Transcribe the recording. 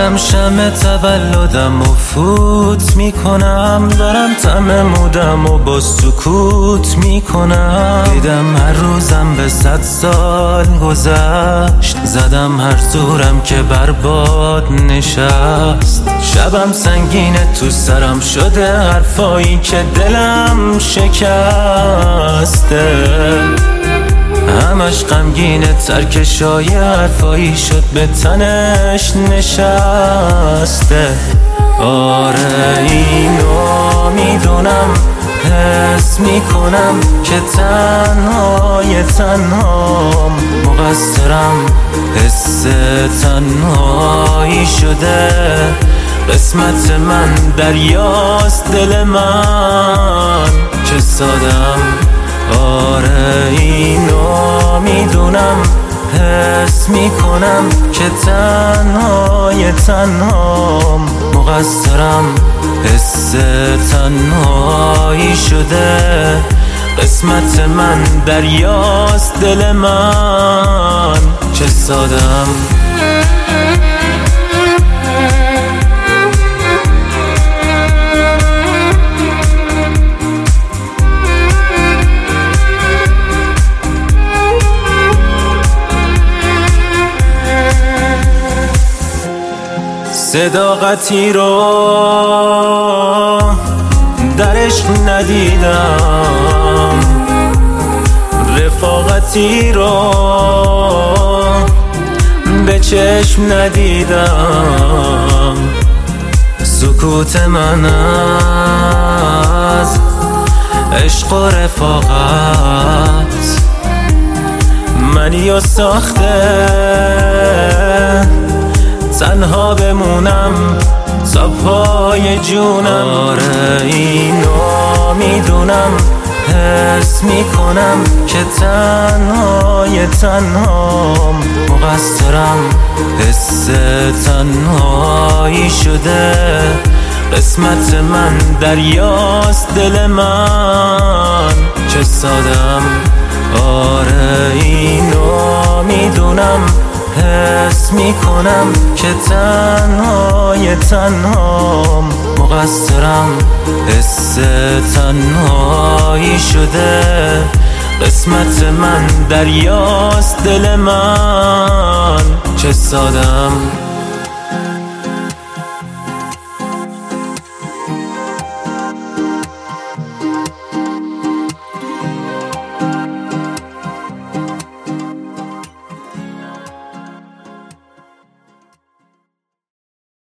دارم شمع تولدم و فوت میکنم، دارم طعم مودم و با سکوت میکنم. دیدم هر روزم به 100 سال گذشت، زدم هر زورم که برباد نشست. شبم سنگینه تو سرم شده حرفایی که دلم شکسته، همش غمگینه ترکشای حرفایی شد به تنش نشسته. آره اینو میدونم، حس میکنم که تنهام مقصرم، حس تنهایی شده قسمت من، دریاست دل من چه سادم. آره اینو میدونم، حس میکنم که تنهام مقصرم، حس تنهایی شده قسمت من، دریاست دل من چه سادم. صداقتی رو درش ندیدم، رفاقتی رو به چشم ندیدم. سکوت من از عشق و رفاقت منی و ساخته، تنها بمونم تا پای جونم. آره اینو میدونم، حس میکنم که تنهام مقصرم، حس تنهایی شده قسمت من، دریاست دل من چه سادم. آره اینو میدونم، حس میکنم که تنهام مقصرم، حس تنهایی شده قسمت من، دریاست دل من چه سادم.